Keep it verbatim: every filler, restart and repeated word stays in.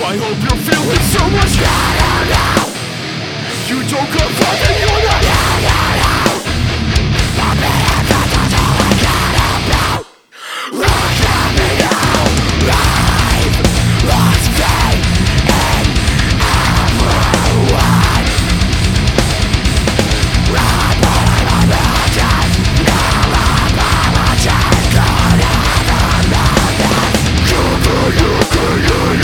I hope you're feeling so much. No, no, no. You don't confront and you're not. No, no, no.